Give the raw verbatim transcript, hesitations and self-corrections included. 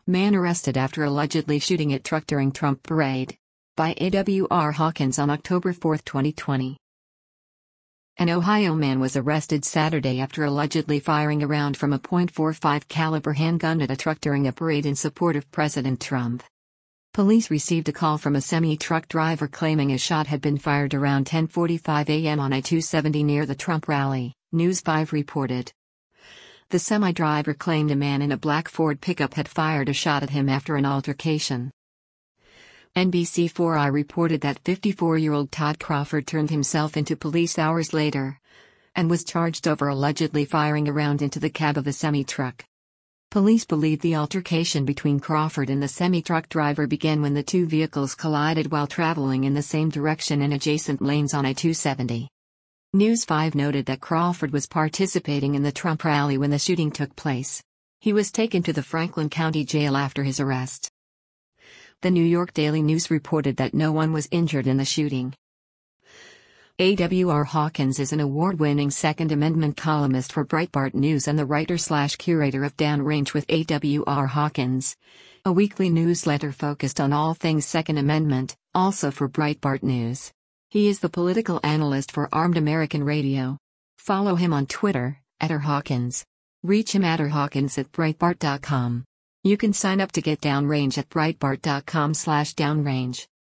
Man arrested after allegedly shooting at truck during Trump parade. By A W R Hawkins on October fourth, twenty twenty. An Ohio man was arrested Saturday after allegedly firing a round from a point four five caliber handgun at a truck during a parade in support of President Trump. Police received a call from a semi-truck driver claiming a shot had been fired around ten forty-five a m on I two seventy near the Trump rally, News five reported. The semi-driver claimed a man in a black Ford pickup had fired a shot at him after an altercation. N B C four I reported that fifty-four-year-old Todd Crawford turned himself into police hours later and was charged over allegedly firing a round into the cab of a semi-truck. Police believe the altercation between Crawford and the semi-truck driver began when the two vehicles collided while traveling in the same direction in adjacent lanes on I two seventy. News five noted that Crawford was participating in the Trump rally when the shooting took place. He was taken to the Franklin County Jail after his arrest. The New York Daily News reported that no one was injured in the shooting. A W R Hawkins is an award-winning Second Amendment columnist for Breitbart News and the writer-slash-curator of Downrange with A W R Hawkins, a weekly newsletter focused on all things Second Amendment, also for Breitbart News. He is the political analyst for Armed American Radio. Follow him on Twitter, at r hawkins. Reach him at r hawkins at breitbart dot com. You can sign up to get Downrange at breitbart dot com slash downrange.